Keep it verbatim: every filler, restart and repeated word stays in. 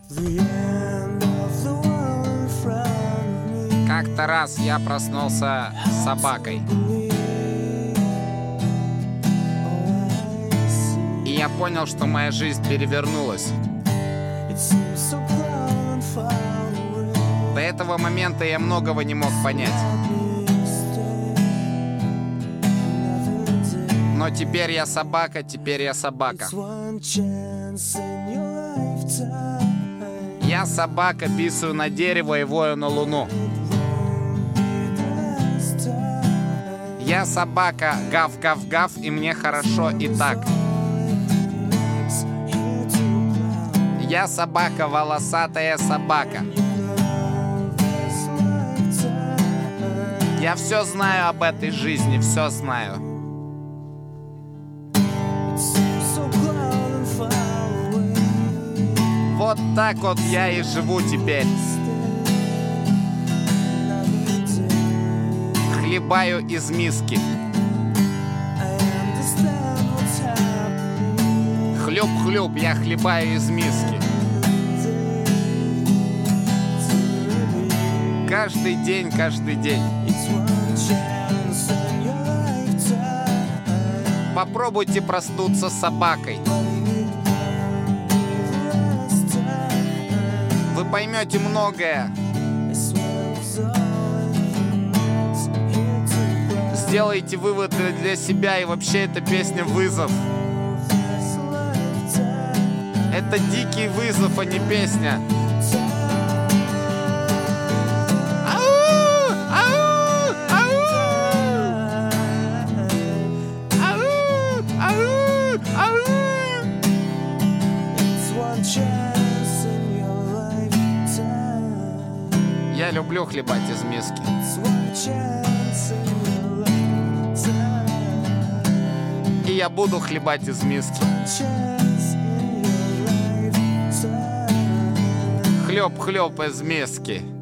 Как-то раз я проснулся с собакой. И я понял, что моя жизнь перевернулась. До этого момента я многого не мог понять. Но теперь я собака, теперь я собака. Я собака, писаю на дерево и вою на луну. Я собака, гав-гав-гав, и мне хорошо и так. Я собака, волосатая собака. Я все знаю об этой жизни, все знаю. Вот так вот я и живу теперь. Хлебаю из миски. Хлюп-хлюп, я хлебаю из миски. Каждый день, каждый день. Попробуйте проснуться собакой. Вы поймете многое. Сделайте выводы для себя, и вообще эта песня вызов. Это дикий вызов, а не песня. Я люблю хлебать из миски. И я буду хлебать из миски. Хлеб-хлеб из миски.